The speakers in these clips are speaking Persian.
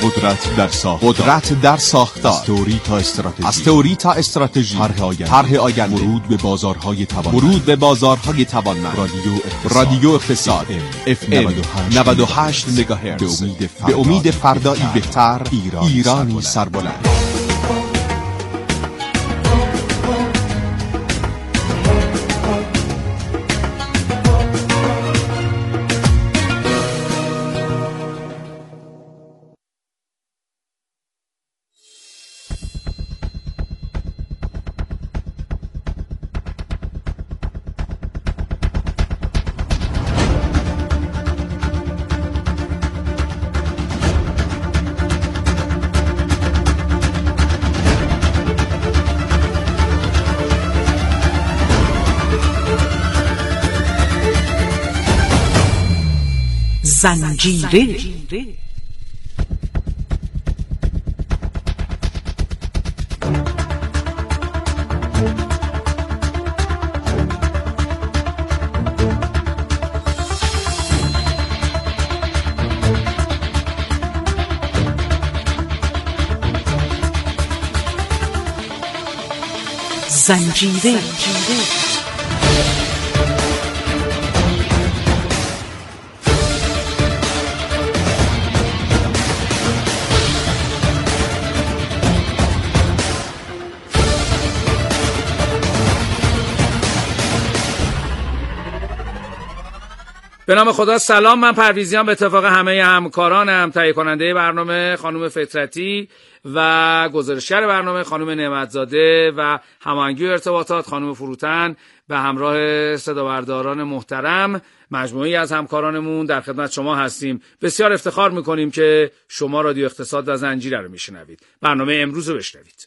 قدرت در ساختار. از تئوری تا استراتژی. طرح آینده. ورود به بازارهای توانمند. رادیو اقتصاد. FM 98 مگاهرتز. به امید فردایی بهتر. ایرانی سربلند. زنجیره. زنجیره. به نام خدا. سلام، من پرویزیان به اتفاق همه همکارانم، تهیه کننده برنامه خانم فطرتی و گزارشگر برنامه خانم نعمتزاده و هماهنگی ارتباطات خانم فروتن به همراه صدابرداران محترم، مجموعی از همکارانمون در خدمت شما هستیم. بسیار افتخار میکنیم که شما رادیو اقتصاد و زنجیره رو میشنوید. برنامه امروز رو بشنوید.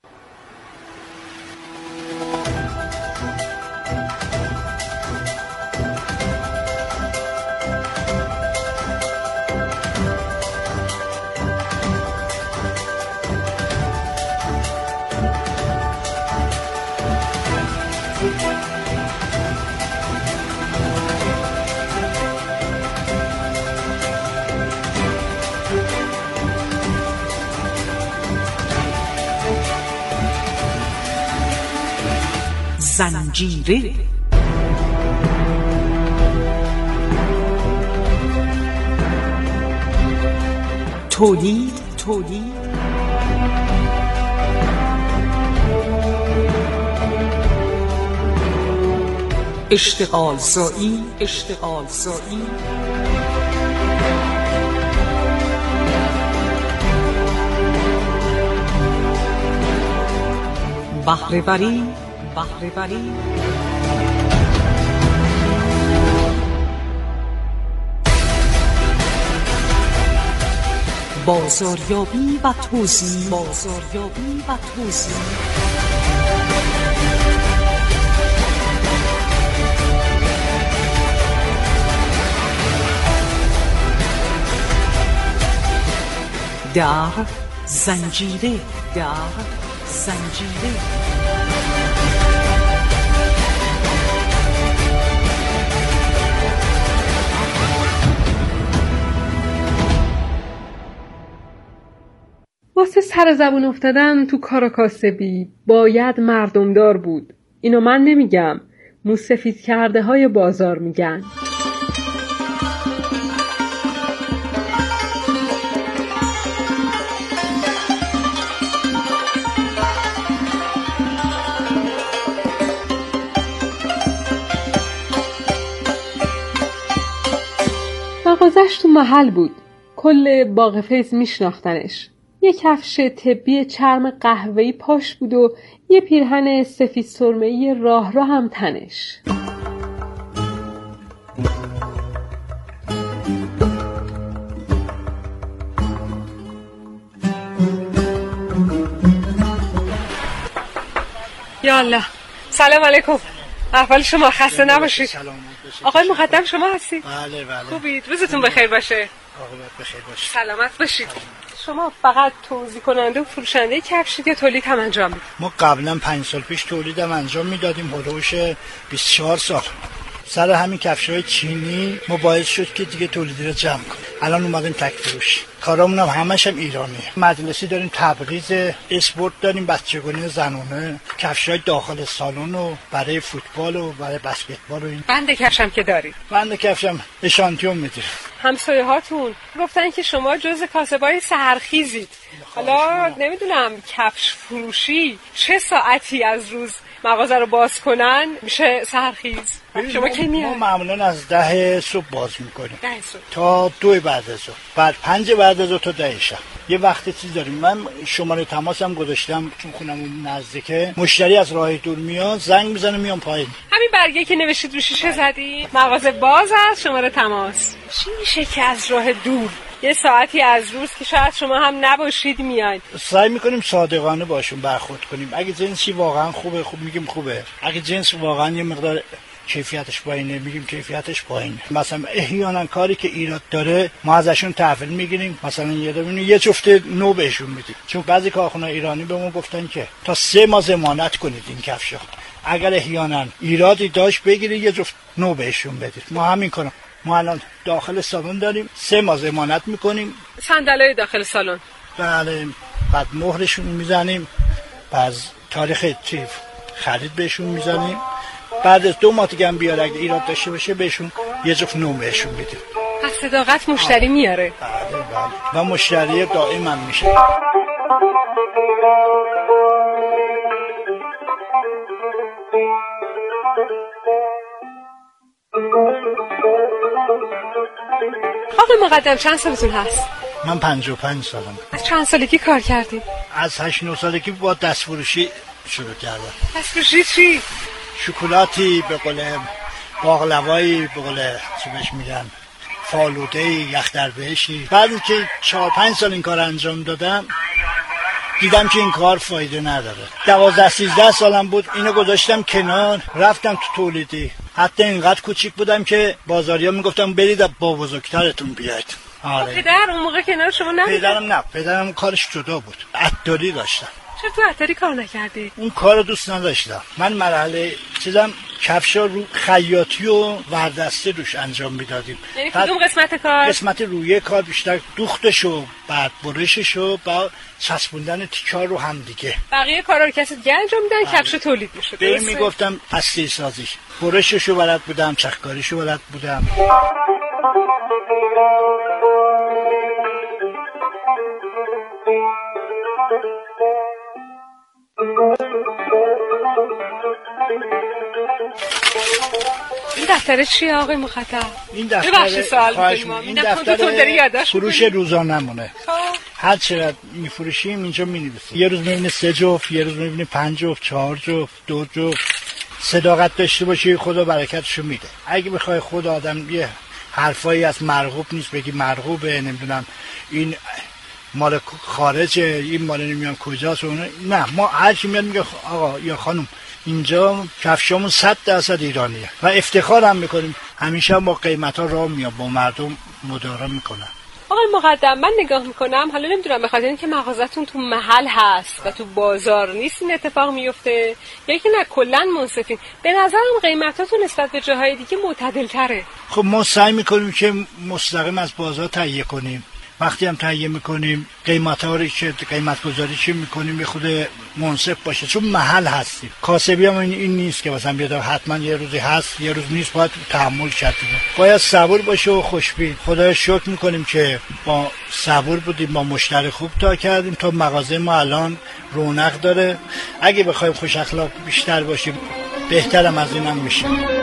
زنجیره. تولید اشتغال زایی بهره وری بازاریابی و توزیع در زنجیره. واسه سر زبون افتادن تو کار کاسبی باید مردمدار بود. اینو من نمیگم، موسفید کرده های بازار میگن. مغازش تو محل بود. کل باغ فیض میشناختنش. یه کفش طبی چرم قهوه‌ای پاش بود و یه پیرهن سفید سرمه‌ای راه هم تنش. یالا سلام علیکم. احوال شما؟ خسته نباشید. آقای مقدم شما هستید؟ بله. خوبید؟ روزتون بخیر باشه. عاقبت بخیر باشه. سلامت باشید. شما فقط توزیع کننده و فروشنده کفشید یا تولید هم انجام میدید؟ ما قبلا 5 سال پیش تولیدم انجام میدادیم، حدودش 24 سال. سر همین کفش‌های چینی ما باعث شد که دیگه تولیدی رو جمع کنیم. الان اومدیم تک فروشی. کارامون هم همش هم ایرانیه. مجلسی داریم، تبریز، اسپورت داریم، بچگانی زنونه، کفش‌های داخل سالن و برای فوتبال و برای بسکتبال و این. بند کفشم که داری. بند کفشم اشانتیون میدیم. همسایه هاتون گفتن که شما جز کاسبای سحرخیزید. حالا نمیدونم کفش فروشی چه ساعتی از روز مغازه رو باز کنن میشه سحرخیز؟ شما کی میاد؟ ما معمولا از 10 صبح باز میکنیم 10 صبح تا 2 بعد از ظهر، بعد 5 بعد از ظهر تا 10 شب. یه وقتی چیز داریم. من شماره تماسم گذاشتم چون خونم نزدیکه. مشتری از راه دور میاد زنگ میزنه میام پایین. همین برگه که نوشید رو شیشه زدی مغازه باز است، شماره تماس. چی میشه که از راه دور یه ساعتی از روز که شاید شما هم نباشید میاید؟ سعی میکنیم صادقانه باشون برخورد کنیم. اگه جنسی واقعا خوبه خوب میگیم خوبه، اگه جنس واقعا یه مقدار کیفیتش پایینه میگیم کیفیتش پایینه. مثلا احیانا کاری که ایراد داره ما ازشون تحویل میگیریم، مثلا یه جفت نو بهشون میدیم. چون بعضی کارخونه ایرانی به ما گفتن که تا 3 ماه ضمانت کنید این کفشا، اگر احیانا ایرادی داشت بگیرید یه جفت نو بهشون بدید. ما همین کارو ما الان داخل سالن داریم، 3 ماه ضمانت میکنیم. صندلای داخل سالن بله، بعد مهرشون میزنیم، بعد تاریخ خرید بهشون میزنیم. بعد از 2 ماه دیگه هم بیاد اگه ایراد داشته باشه بهشون یه جفت نو بهشون میدیم. پس صداقت مشتری میاره. بله و مشتری دائم هم میشه. آقای مقدم چند سالتون هست؟ من 55 سالم. از چند سالگی کار کردید؟ از 8-9 سالگی با دستفروشی شروع کردم. دستفروشی چی؟ شکلاتی، به قول باقلوایی، به قول چی بهش میگن، فالوده‌ای، یخ‌دربهشتی. بعد که 4-5 سال این کار انجام دادم دیدم که این کار فایده نداره. 12-13 سالم بود اینو گذاشتم کنار، رفتم تو تولیدی. حتی اینقدر کوچیک بودم که بازاریا میگفتم برید با بزرگترتون بیاید. آره. پدر اون موقع کنار شما نبود؟ پدرم کارش جدا بود. عطاری داشتم. چرا تو عطاری کار نکردی؟ اون کارو دوست نداشتم. من مرحله چیزم کفشا رو خیاطی و وردسته روش انجام میدادیم. یعنی کدوم قسمت کار؟ قسمت روی کار بیشتر دوختشو، بعد برششو، بعد چسبوندن تیکار رو هم دیگه. بقیه کارا رو کسی دیگه انجام میدن، کفش تولید میشه. بهم میگفتم هسته سازیش، برششو بلد بودم، چرخکاریشو بلد بودم. این دفتر چیه آقای مخاطب؟ این دفتر فروش روزانمونه. هر چقدر میفروشیم اینجا مینویسیم. یه روز میبینی 3 جفت، یه روز میبینی 5 جفت، 4 جفت، 2 جفت. صداقت داشته باشی خدا برکتشو میده. اگه بخوای خود آدم یه حرفایی از مرغوب نیست بگی مرغوبه، نمیدونم این مال خارجه، این مال نمیدونم کجاست، نه، ما هر کی میاد میگه آقا یا خانم اینجا کفشامون 100% ایرانیه و افتخار هم میکنیم. همیشه با قیمتا راه میاد، با مردم مدارا میکنن. آقای مقدم من نگاه میکنم، حالا نمیدونم بخاطر اینکه مغازتون تو محل هست و تو بازار نیست این اتفاق میفته یا که نه کلا منصفین، به نظرم قیمتاتون نسبت به جاهای دیگه معتدل تره. خب ما سعی میکنیم که مستقیم از بازار تهیه کنیم. وقتی هم تهیه میکنیم قیمت‌ها رو که قیمت گذاری چی میکنیم یه خود منصف باشه، چون محل هستیم. کاسبی هم این نیست که مثلا بیاد حتما یه روزی هست یه روز نیست، باید تحمل کرد. باید صبور باشه و خوشبین. خدا شکر میکنیم که با صبور بودیم، با مشتری خوب تا کردیم تا مغازه ما الان رونق داره. اگه بخوایم خوش اخلاق بیشتر باشیم بهترم از اینم میشه.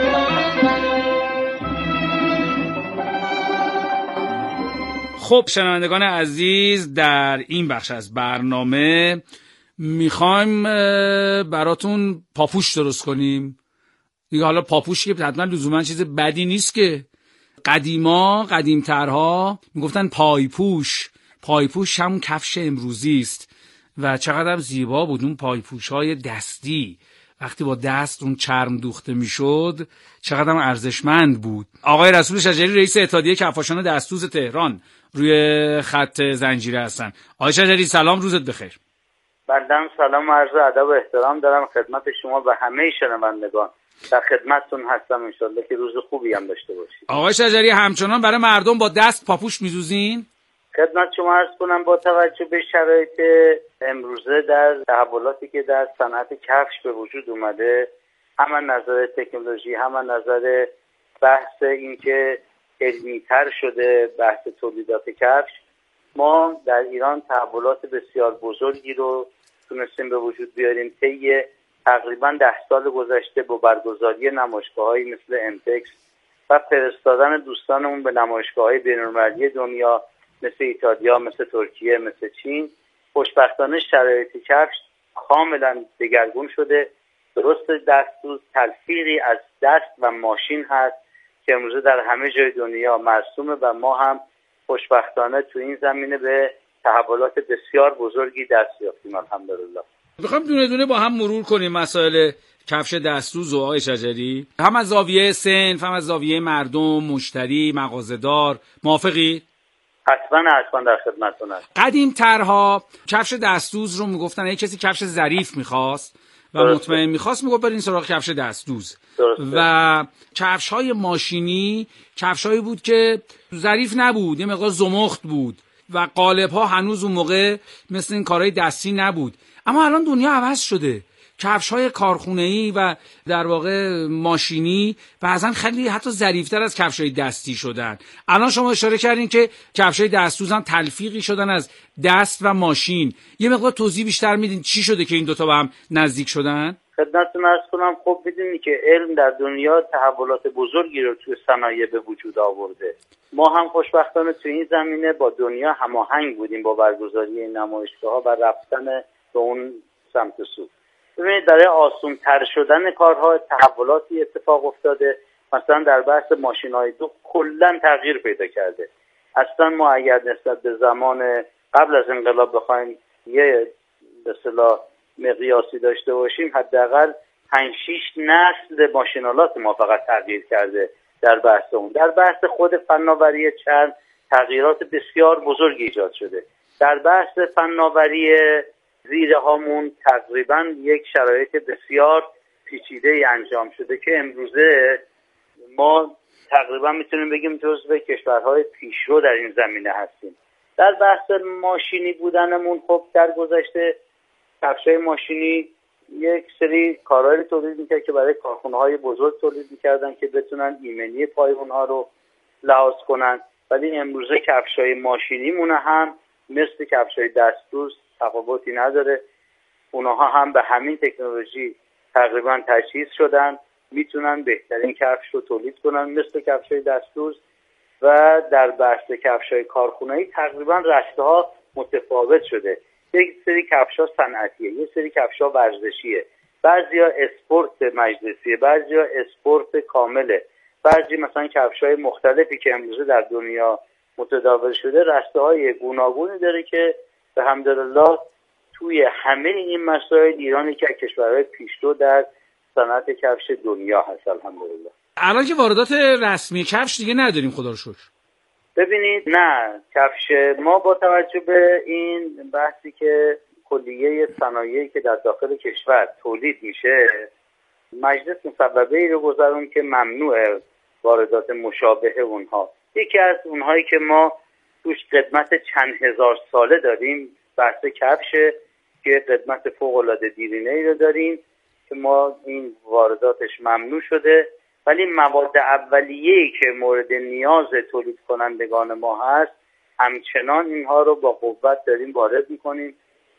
خب شنوندگان عزیز، در این بخش از برنامه میخوایم براتون پاپوش درست کنیم دیگه. حالا پاپوش که حتما لزوما چیز بدی نیست که. قدیمترها میگفتن پایپوش. پایپوش همون کفش امروزی است و چقدر زیبا بود اون پایپوش‌های دستی. وقتی با دست اون چرم دوخته میشد چقدر ارزشمند بود. آقای رسول شجری رئیس اتحادیه کفاشان دستوز تهران روی خط زنجیره هستن. آقای شجری سلام، روزت بخیر. بندم سلام و عرض ادب و احترام دارم خدمت شما و همه شنوندگان. در خدمتتون هستم، انشالله که روز خوبی هم داشته باشید. آقای شجری همچنان برای مردم با دست پاپوش می‌دوزین؟ خدمت شما عرض کنم با توجه به شرایط امروزه در تحولاتی که در صنعت کفش به وجود اومده، هم از نظر تکنولوژی، هم از نظر بحث اینکه علمی‌تر شده بحث تولیدات کفش، ما در ایران تحولات بسیار بزرگی رو تونستیم به وجود بیاریم. طی تقریبا 10 سال گذشته با برگزاری نمایشگاه‌هایی مثل امپکس و فرستادن دوستانمون به نمایشگاه‌های بین‌المللی دنیا مثل ایتالیا، مثل ترکیه، مثل چین، خوشبختانه شرایط کفش کاملا دگرگون شده. درست دستدوز تلفیقی از دست و ماشین هست که امروزه در همه جای دنیا مرسومه و ما هم خوشبختانه تو این زمینه به تحولات بسیار بزرگی دست یافتیم الحمدلله. میخوام دونه دونه با هم مرور کنیم مسائل کفش دستدوز و آقای شجری، هم از زاویه صنف، هم از زاویه مردم، مشتری، مغازه‌دار. موافقی؟ حتما در خدمتتون هستم. قدیم ترها کفش دستدوز رو میگفتن اگه کسی کفش ظریف میخواست و مطمئن میخواست میگفت برین سراغ کفش دستدوز. و کفش‌های ماشینی کفش‌هایی بود که ظریف نبود، یه مقدار زمخت بود و قالب‌ها هنوز اون موقع مثل این کارهای دستی نبود. اما الان دنیا عوض شده. کفش‌های کارخونه‌ای و در واقع ماشینی بعضن خیلی حتی ظریف‌تر از کفش‌های دستی شدن. الان شما اشاره کردین که کفش‌های دستدوز هم تلفیقی شدن از دست و ماشین. یه مقدار توضیح بیشتر میدین چی شده که این دوتا به هم نزدیک شدن؟ خدمتتون عرض کنم، خب بدونید که علم در دنیا تحولات بزرگی رو توی صنایع به وجود آورده. ما هم خوشبختانه توی این زمینه با دنیا هماهنگ بودیم با برگزاری این نمایشگاه‌ها و رفتن به اون سمت سو. ببینید برای آسان‌تر شدن کارها تحولاتی اتفاق افتاده. مثلا در بحث ماشین‌های دوخت کلاً تغییر پیدا کرده. اصلا ما اگر نسبت به زمان قبل از انقلاب بخوایم یه به اصطلاح مقیاسی داشته باشیم، حداقل 5-6 نسل ماشینالات ما فقط تغییر کرده در بحث اون. در بحث خود فناوری چرم تغییرات بسیار بزرگی ایجاد شده. در بحث فناوری زیره هامون تقریبا یک شرایط بسیار پیچیده انجام شده که امروزه ما تقریبا میتونیم بگیم جزو کشورهای پیشرو در این زمینه هستیم. در بحث ماشینی بودنمون خب در گذشته کفشای ماشینی یک سری کارهایی تولید میکرد که برای کارخونه‌های بزرگ تولید میکردن که بتونن ایمنی پای اونها رو لحاظ کنن، ولی امروزه کفشای ماشینی مونه هم مثل کفشای دستدوز تفاوتی نداره. اونها هم به همین تکنولوژی تقریبا تجهیز شدن، میتونن بهترین کفش رو تولید کنن مثل کفشای دستدوز. و در بحث کفشای کارخونه‌ای تقریبا رشته‌ها متفاوت شده. یک سری کفش‌ها صنعتیه، یک سری کفش‌ها ورزشیه، بعضیا اسپورت مجلسیه، بعضیا اسپورت کامله، بعضی مثلا کفش‌های مختلفی که امروزه در دنیا متداول شده رشته‌های گوناگونی داره که به حمدالله توی همه این مسائل ایرانی که کشورهای پیشرو در صنعت کفش دنیا هست الحمدلله. الان که واردات رسمی کفش دیگه نداریم خدا رو شکر. ببینید نه، کفش ما با توجه به این بحثی که کلیه صنایعی که در داخل کشور تولید میشه، مجلس مصوبه‌ای رو گذارون که ممنوع واردات مشابه اونها. یکی از اونهایی که ما توش قدمت چند هزار ساله داریم بحث کفشه که قدمت فوق‌العاده دیرینه‌ای رو داریم که ما این وارداتش ممنوع شده، ولی مواد اولیه‌ای که مورد نیاز تولید کنندگان ما هست همچنان اینها رو با قوت داریم وارد می‌کنیم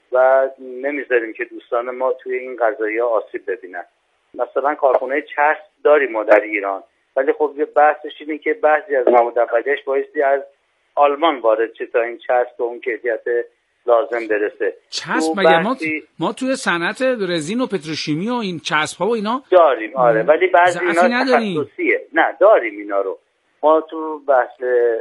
و نمیذاریم که دوستان ما توی این قضایی‌ها آسیب ببینن. مثلا کارخانه چسب داریم ما در ایران، ولی خب یه بحثش اینه که بعضی از مواد اولیه‌اش بایستی از آلمان وارد شه تا این چسب به اون کیفیت لازم برسه. چسب مگه ما توی صنعت رزین و پتروشیمی و این چسب ها و اینا داریم، آره، ولی بعضی اینا تخصصیه. نه داریم اینا رو. ما تو بحث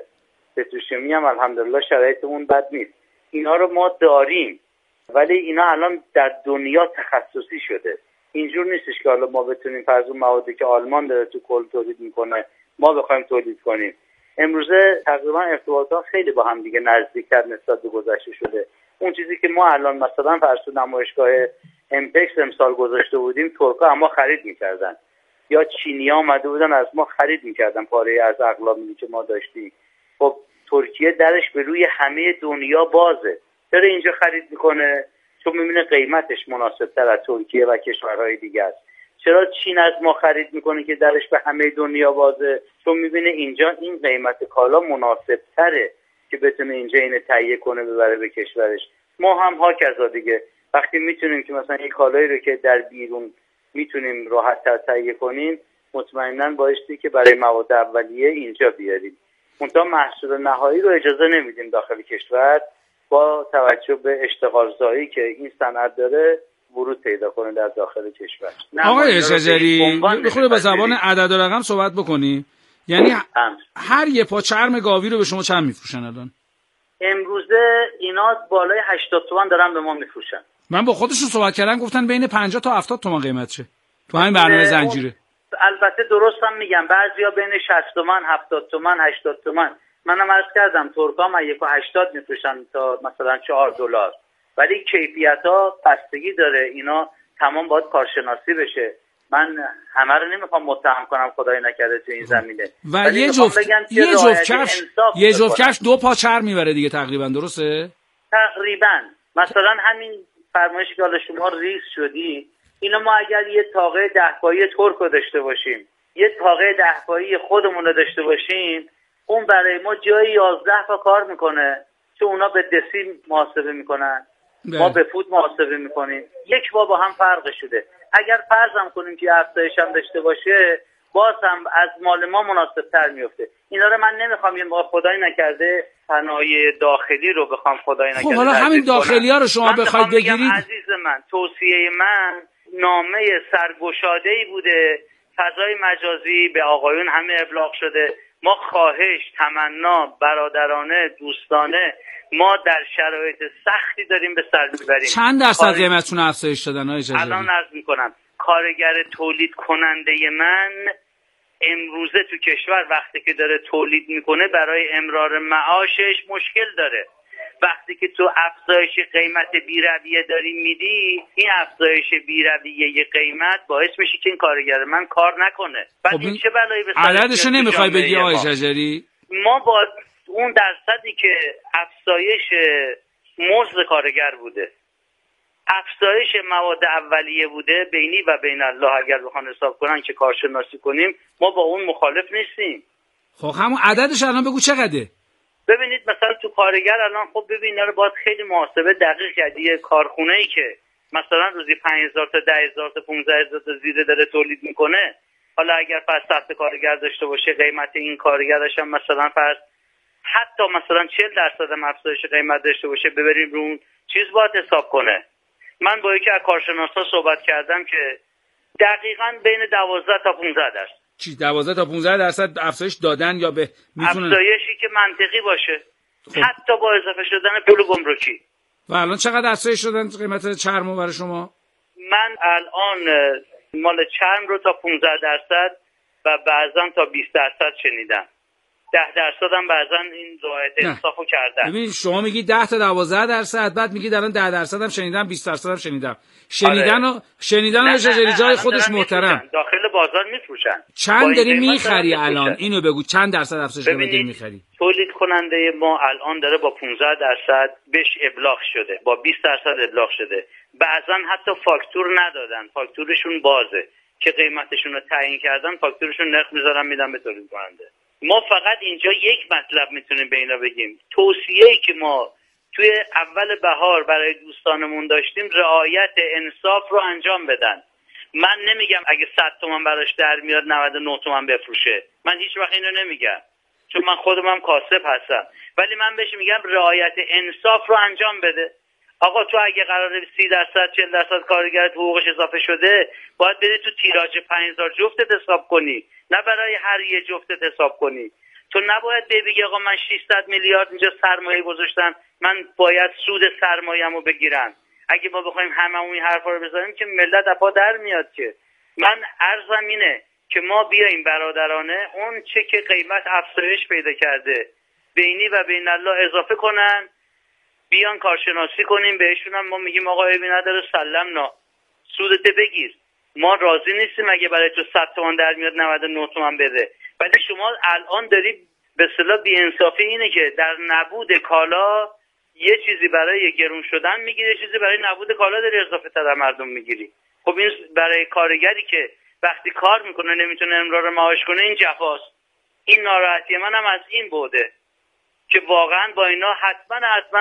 پتروشیمی هم الحمدلله شرایطمون بد نیست. اینا رو ما داریم، ولی اینا الان در دنیا تخصصی شده. اینجور نیستش که حالا ما بتونیم فرض اون موادی که آلمان داره تو کل تولید میکنه ما بخوایم تولید کنیم. امروزه تقریبا ارتباطات خیلی با هم دیگه نزدیکتر نسبت به گذشته شده. اون چیزی که ما الان مثلا فرض تو نمایشگاه امپکس امسال گذاشته بودیم ترکا اما خرید میکردن. یا چینی‌ها آمده بودن از ما خرید میکردن پاره از اقلامی که ما داشتیم. خب ترکیه درش به روی همه دنیا بازه، چرا اینجا خرید میکنه؟ چون میبینه قیمتش مناسب‌تر از ترکیه و کشورهای دیگه است. چرا چین از ما خرید میکنه که درش به همه دنیا بازه؟ چون میبینه اینجا این قیمت کالا مناسب‌تره که بتونه اینجا اینو تهیه کنه ببره به کشورش. ما هم هاکذا دیگه، وقتی میتونیم که مثلا این کالایی رو که در بیرون میتونیم راحت‌تر تهیه کنیم، مطمئناً بایستی که برای مواد اولیه اینجا بیاریم. منتها محصول نهایی رو اجازه نمیدیم داخل کشور با توجه به اشتغالزایی که این صنعت داره ورود پیدا کنه در داخل کشور. آقای شجری بخوره به زبان عدد و رقم صحبت بکنی، یعنی هر یه پا چرم گاوی رو به شما چند میفروشن الان؟ امروزه اینا بالای 80 تومن دارن به ما میفروشن. من با خودشون صحبت کردم گفتن بین 50 تا 70 تومن قیمتشه تو همین برنامه زنجیره. البته درستم میگم، بعضیا بین 60 تومن 70 تومن 80 تومن. منم عرض کردم ترکام 1.80 میفروشن تا مثلا $4، ولی کیفیت‌ها بستگی داره، اینا تمام باید کارشناسی بشه. من همه رو نمیخوام متهم کنم خدای نکرده تو این زمینه، و یه جفت کفش 2 پا چرم میبره دیگه تقریبا، درسته؟ تقریبا. مثلا همین فرمایشی که حالا شما ریز شدی، اینو ما اگر یه تاقه 10 پایی ترک رو داشته باشیم، یه تاقه 10 پایی خودمون رو داشته باشیم، اون برای ما جای 11 پا کار میکنه، چون اونا به دسی محاسبه میکنن، ما به فوت محاسبه میکنیم. یک با هم فرق شده. اگر فرضم کنیم که افزایش هم داشته باشه، باز هم از مال ما مناسب تر میفته. اینا رو من نمیخوام، یه خدای نکرده صنایع داخلی رو بخوام خدای نکرده. خب حالا همین داخلی ها رو شما بخواید بگیرید، عزیز من توصیه من نامه سرگشاده‌ای بوده، فضای مجازی به آقایون همه ابلاغ شده. ما خواهش، تمنا، برادرانه، دوستانه، ما در شرایط سختی داریم به سر میبریم. چند درصد قیمتتون افزایش دادن آقای شجری؟ الان عرض میکنم کارگر تولید کننده من امروزه تو کشور وقتی که داره تولید میکنه برای امرار معاشش مشکل داره. وقتی که تو افزایش قیمت بی‌رویه داری میدی، این افزایش بی‌رویه قیمت باعث میشه که این کارگر من کار نکنه. بعد خب این چه بلایی به سر عددشو نمیخوای بگی آقای شجری؟ ما با اون درصدی که افزایش مزد کارگر بوده، افزایش مواد اولیه بوده، بینی و بین الله اگر بخوان حساب کنن که کارشناسی کنیم، ما با اون مخالف نیستیم. خب همون عددش الان بگو چقدره؟ ببینید مثلا تو کارگر الان خب ببین رو باید خیلی محاسبه دقیق کردی. یه کارخونه‌ای که مثلا روزی 5000 تا 10000 تا 15000 تا زیره داره تولید میکنه، حالا اگر فرض سخت کارگر داشته باشه، قیمت این کارگرش هم مثلا فرض حتی مثلا 40% هم افزایش قیمت داشته باشه، ببریم رو اون چیز باید حساب کنه. من با یکی از کارشناسا صحبت کردم که دقیقاً بین 12 تا 15 درصد. چی 12 تا 15 درصد افزایش دادن یا به میتونن افزایشی که منطقی باشه؟ خب. حتی با اضافه شدن پول گمرکی. و الان چقدر افزایش دادن قیمت چرمو برای شما؟ من الان مال چرم رو تا 15% و بعضا تا 20% شنیدم. 10% هم بعضا این رعایت انصافو کردن. ببین شما میگی 10 تا 12%، بعد میگی الان 10% هم شنیدم، 20% هم شنیدم. شنیدن شجری جای خودش محترم. داخل بازار میفروشن. چند داری میخری الان؟ اینو بگو چند درصد افزایش قیمت داری میخری؟ تولید کننده ما الان داره با 15% بهش ابلاغ شده، با 20% ابلاغ شده. بعضا حتی فاکتور ندادن، فاکتورشون بازه که قیمتشون رو تعیین کردن، فاکتورشون نرخ میذارن میدن به تولید کننده. ما فقط اینجا یک مطلب میتونیم به اینا بگیم، توصیه‌ای که ما توی اول بهار برای دوستانمون داشتیم، رعایت انصاف رو انجام بدن. من نمیگم اگه 100 تومن براش در میاد 99 تومن بفروشه، من هیچ وقت اینو نمیگم، چون من خودم هم کاسب هستم، ولی من بهش میگم رعایت انصاف رو انجام بده. آقا تو اگه قراره 30% 40% کارگرت حقوقش اضافه شده، باید بری تو تیراژ 5000 جفتت حساب کنی، نه برای هر یه جفتت حساب کنی. تو نباید بگی آقا من 600 میلیارد اینجا سرمایه گذاشتم، من باید سود سرمایه‌مو بگیرم. اگه ما بخوایم هممون این حرفا رو بزنیم که ملت اپا در میاد. که من عرضم اینه که ما بیایم برادرانه اون چه که قیمت افزایش پیدا کرده بینی و بین الله اضافه کنن، بیان کارشناسی کنیم بهشون هم ما میگیم آقا ببین نداره سلمنا سودت بگیر. ما راضی نیستیم اگه برای تو 100 تومان در میاد 99 تومان بده. ولی شما الان داری به اصطلاح بی‌انصافی اینه که در نبود کالا یه چیزی برای گرون شدن میگیری، یه چیزی برای نبود کالا داری اضافه تر مردم میگیری. خب این برای کارگری که وقتی کار میکنه نمیتونه امرار معاش کنه این جفاست. این ناراحتی منم از این بوده که واقعا با اینا حتما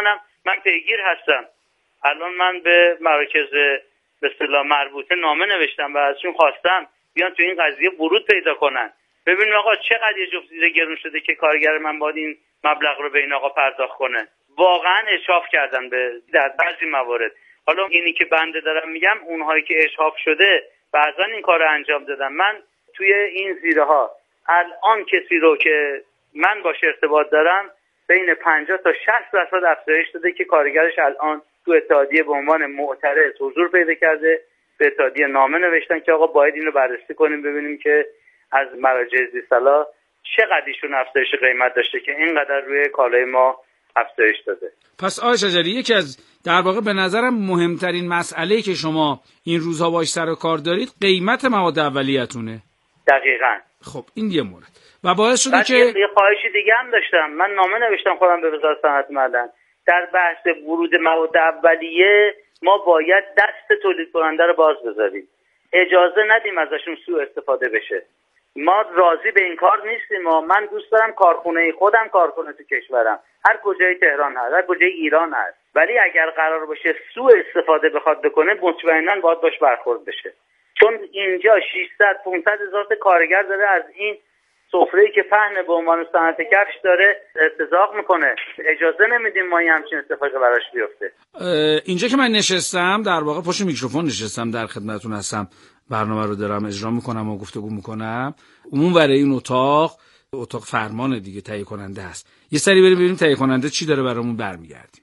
من پیگیر هستم. الان من به مراکز به اصطلاح مربوطه نامه نوشتم و ازشون خواستم بیان تو این قضیه ورود پیدا کنن. ببینیم آقا چقدر یه جفت زیر گرون شده که کارگر من باید این مبلغ رو به این آقا پرداخت کنه. واقعا اشراف کردن در بعضی موارد. حالا اینی که بنده دارم میگم اونهایی که اشراف شده بعضا این کار رو انجام دادن. من توی این زیره ها الان کسی رو که من باش ارتباط دارم بین 50 تا 60% افزایش داده که کارگرش الان تو اتحادیه به عنوان معترض حضور پیدا کرده، به اتحادیه نامه نوشتن که آقا باید اینو بررسی کنیم ببینیم که از مراجع زیرسالا چقدر ایشون افزایش قیمت داشته که اینقدر روی کالای ما افزایش داده. پس آقای شجری یکی از در واقع به نظرم مهمترین مسئله‌ای که شما این روزها باهاش سر و کار دارید قیمت مواد اولیه‌تونه. دقیقاً. خب این یه مورد و باعث شده که یه خواهشی دیگه هم داشتم. من نامه نوشتم خودم به وزارت صنعت معدن در بحث ورود مواد اولیه ما باید دست تولید کننده رو باز بذاریم، اجازه ندیم ازشون سوء استفاده بشه. ما راضی به این کار نیستیم. من دوست دارم کارخونه خودم کار کنه تو کشورم، هر کجای تهران هست، هر کجای ایران هست، ولی اگر قرار باشه سوء استفاده بخواد بکنه مطمئنا باید باش برخورد بشه. چون اینجا 600-500 هزار کارگر داره از این سفره‌ای که پهن به عنوان صنعت کفش داره ارتزاق میکنه. اجازه نمیدیم ما این همچین اتفاقی براش بیفته. اینجا که من نشستم در واقع پشت میکروفون نشستم، در خدمتتون هستم، برنامه رو دارم اجرا میکنم و گفتگو میکنم. عموم برای این اتاق فرمان دیگه تهیه کننده هست. یه سری بریم ببینیم تهیه کننده چی داره برامون، برمیگردیم.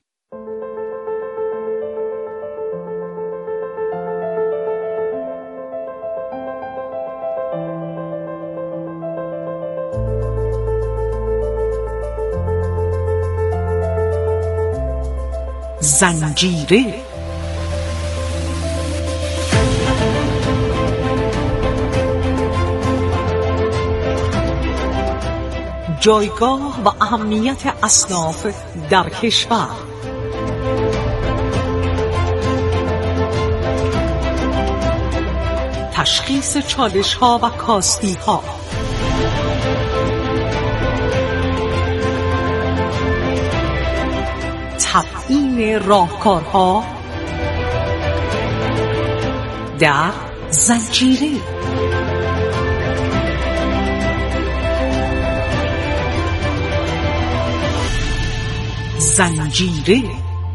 زنجیره. جایگاه و اهمیت اصناف در کشور. تشخیص چالش‌ها و کاستی‌ها. تبیین راهکارها در زنجیره. زنجیره.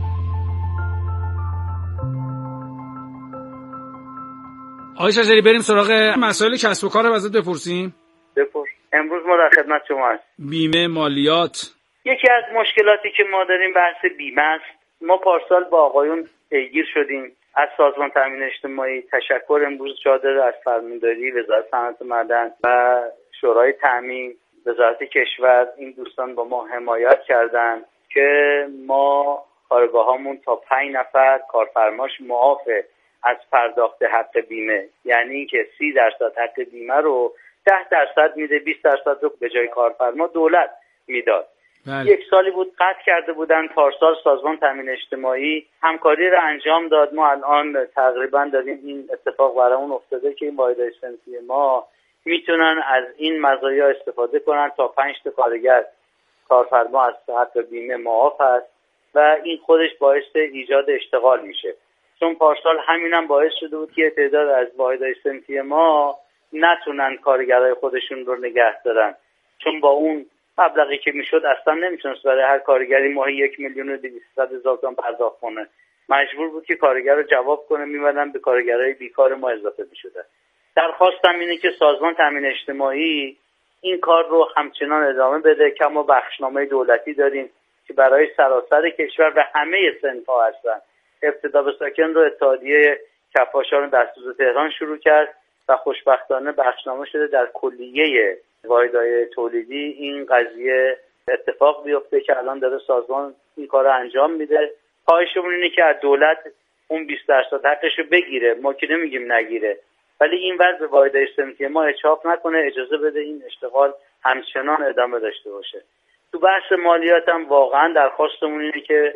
آقای شجری بریم سراغ مسائل کسب و کار رو ازت بپرسیم. بپرس. امروز ما در خدمت شما هستیم. بیمه، مالیات. یکی از مشکلاتی که ما داریم بحث بیمه است. ما پارسال با آقایون پیگیر شدیم از سازمان تامین اجتماعی. تشکر امروز جا داره از فرمانداری وزارت صنعت معدن و شورای تامین وزارت کشور. این دوستان با ما حمایت کردن که ما کارگاهامون تا 5 نفر کارفرماش معافه از پرداخت حق بیمه، یعنی که 30% حق بیمه رو 10% میده، 20% رو به جای کارفرما دولت میداد. یک سالی بود قطع کرده بودن. پارسال سازمان تامین اجتماعی همکاری رو انجام داد. ما الان تقریبا داریم این اتفاق برامون افتاده که این واحدهای صنفی ما میتونن از این مزایا استفاده کنن. تا 5 تا کارفرما از حق بیمه معاف است و این خودش باعث ایجاد اشتغال میشه. چون پارسال همینم باعث شده بود که تعداد از واحدهای صنفی ما نتونن کارگرای خودشون رو نگه دارن، چون با اون مبلغی که میشد اصلا نمیتونست برای هر کارگری ماهی 1,200,000 تومان پرداخت کنه. مجبور بود که کارگر رو جواب کنه، میمدن به کارگرای بیکار ما اضافه میشدن. درخواستم اینه که سازمان تامین اجتماعی این کار رو همچنان ادامه بده که ما بخشنامه دولتی داریم که برای سراسر کشور و همه صنف‌ها هستن. ابتدا به ساکن رو اتحادیه کفاشان دستوز تهران شروع کرد و خوشبختانه بخشنامه شده در کلیه واحدهای تولیدی این قضیه اتفاق بیفته که الان داره سازمان این کار رو انجام میده. خواهشمون اینه که از دولت اون 20% حقش رو بگیره. ما که نمیگیم نگیره، ولی این وضع به واحدهای صنفی ما اچاف نکنه، اجازه بده این اشتغال همچنان ادامه داشته باشه. تو بحث مالیات هم واقعا درخواستمون اینه که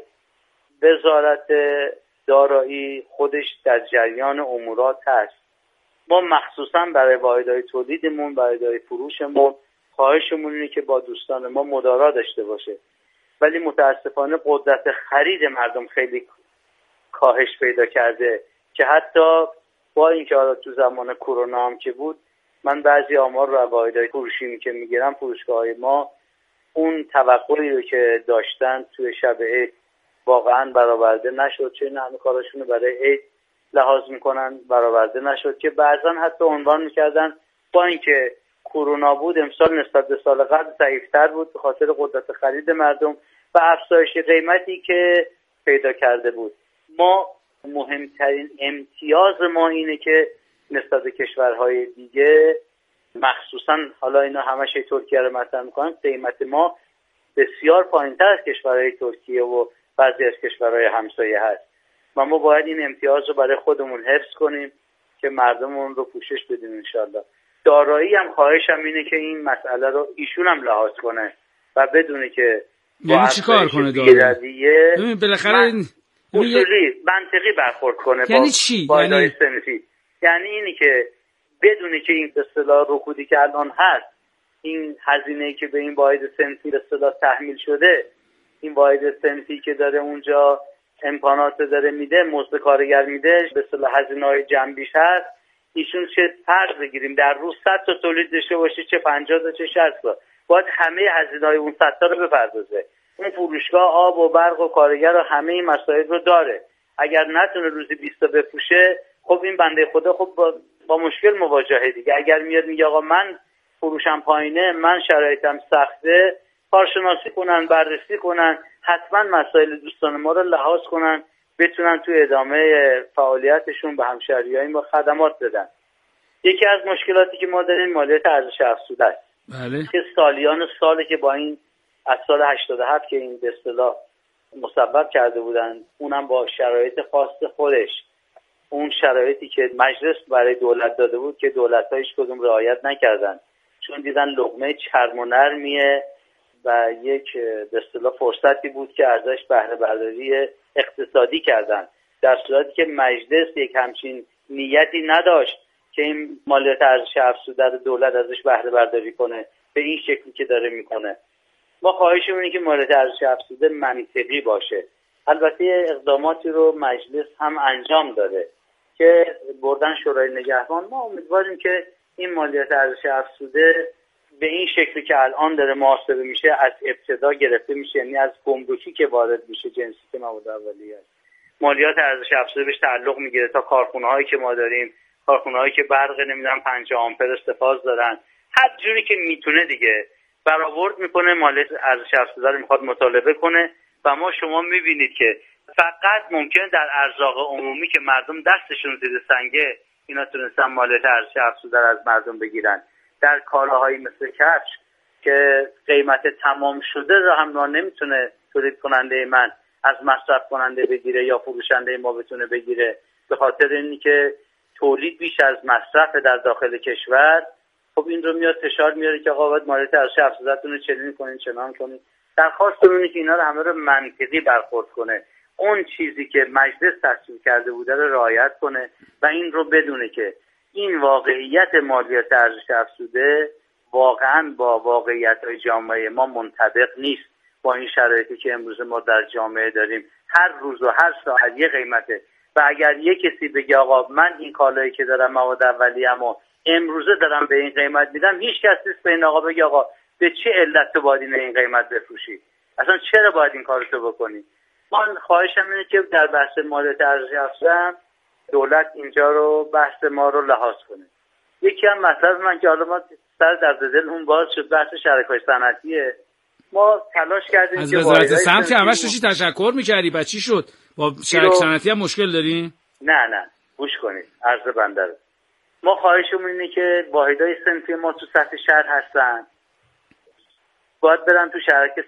وزارت دارایی خودش در جریان امورات هست. ما مخصوصا برای واحدهای تولیدمون، واحدهای فروشمون، خواهشمون اینه که با دوستان ما مدارا داشته باشه. ولی متاسفانه قدرت خرید مردم خیلی کاهش پیدا کرده که حتی با اینکه تو زمان کرونا هم که بود، من بعضی آمار رو واحدهای فروشی که میگیرم، فروشگاه‌های ما اون توقعی رو که داشتن توی شب عید واقعا برآورده نشد. چه همه کاراشون رو برای عید لحاظ میکنن برآورده نشد که بعضا حتی عنوان میکردن با اینکه کرونا بود امسال نسبت به سال قبل ضعیف‌تر بود به خاطر قدرت خرید مردم و افزایش قیمتی که پیدا کرده بود. ما مهمترین امتیاز ما اینه که نسبت به کشورهای دیگه، مخصوصا حالا اینا همش ترکیه رو مطرح میکنن، قیمت ما بسیار پایین‌تر از کشورهای ترکیه و بعضی از کشورهای همسایه هست و ما باید این امتیاز رو برای خودمون حفظ کنیم که مردممون رو پوشش بدیم انشالله. دارایی هم خواهشم اینه که این مسئله رو ایشون هم لحاظ کنه و بدونه که یعنی چی کار کنه دارایی؟ ببین بالاخره اصولی منطقی برخورد کنه. یعنی چی؟ یعنی صنفی. یعنی اینی که بدونه که این به اصطلاح رکودی که الان هست، این هزینه‌ای که به این واحد صنفی به اصطلاح تحمیل شده، این واحد صنفی که داره اونجا امکانات داره میده، مزد کارگر میده، به اصطلاح هزینه‌های جنبیش هست، ایشون چه فرض بگیریم در روز 100 تا تولید داشته باشه، چه 50 تا چه 60 تا، باید همه هزینه‌های اون 100 تا رو بپردازه. اون فروشگاه آب و برق و کارگر و همه این مسائل رو داره. اگر نتونه روزی 20 تا بفروشه، خب این بنده خدا خب با مشکل مواجهه دیگه. اگر میاد میگه آقا من فروشم پایینه، من شرایطم سخته، کارشناسی کنن، بررسی کنن، حتما مسائل دوستان ما رو لحاظ کنن، بتونن تو ادامه فعالیتشون به همشهریای ما خدمات بدن. یکی از مشکلاتی که ما داریم مالیات ارزش افزوده است. بله. که سالیان ساله که با این از سال 87 که این به اصطلاح مسبب کرده بودن، اونم با شرایط خاص خودش، اون شرایطی که مجلس برای دولت داده بود که دولت‌ها هیچ کدوم رعایت نکردن، چون دیدن لقمه چرم و نرمیه و یک به اصطلاح فرصتی بود که ازش بهره برداری اقتصادی کردن، در صورتی که مجلس یک همچین نیتی نداشت که این مالیات ارزش افزوده رو دولت ازش بهره برداری کنه به این شکلی که داره میکنه. ما خواهشمون اینه که مالیات ارزش افزوده منطقی باشه. البته اقداماتی رو مجلس هم انجام داده که بردن شورای نگهبان. ما امیدواریم که این مالیات ارزش افزوده به این شکلی که الان داره محاسبه میشه از ابتدا گرفته میشه، یعنی از گمرکی که وارد میشه، جنسی که مواد اولیه است، مالیات ارزش افزوده بهش تعلق میگیره تا کارخونه‌هایی که ما داریم، کارخونه‌هایی که برق نمیدونم 50 آمپر استفاده دارن، هر جوری که میتونه دیگه برآورد میکنه مالیات ارزش افزوده رو میخواد مطالبه کنه. و ما شما میبینید که فقط ممکنه در ارزاق عمومی که مردم دستشون زیر سنگه اینا تونستن مالیات ارزش افزوده رو از مردم بگیرن. در کالاهایی مثل کفش که قیمت تمام شده رو هم نمیتونه تولید کننده من از مصرف کننده بگیره یا فروشنده ما بتونه بگیره، به خاطر اینی که تولید بیش از مصرف در داخل کشور. خب این رو میاد فشار میاره که آقا باید مالیات ارزش افزوده‌تون رو چنین کنین چنان کنین. درخواستمون اینه که اینا رو همه رو منطقی برخورد کنه، اون چیزی که مجلس تصویب کرده بوده رو رعایت کنه و این رو بدونه که این واقعیت مالیات ارزش افزوده واقعا با واقعیت‌های جامعه ما منطبق نیست. با این شرایطی که امروز ما در جامعه داریم، هر روز و هر ساعت یه قیمته و اگر یه کسی بگه آقا من این کالایی که دارم مواد اولیه‌مو امروزه دارم به این قیمت میدم، هیچ کس نیست به این آقا بگه آقا به چه علت تو باید این قیمت بفروشی، اصلا چرا باید این کارو تو بکنی. من خواهشم اینه که در بحث مالیات ارزش افزوده دولت اینجا رو بحث ما رو لحاظ کنه. یکی هم مطلب من که حالا ما سر در دل اون باز شد، بحث شرکای صنعتیه. ما تلاش کردیم از که وزارت سمت که همش داشتی تشکر می‌کردی، بعد چی شد؟ با شرکای صنعتی هم مشکل دارین؟ نه گوش کنید عرض بنده رو. ما خواهشمون اینه که واحدهای صنفی ما تو سطح شهر هستن، باید برن تو شرکت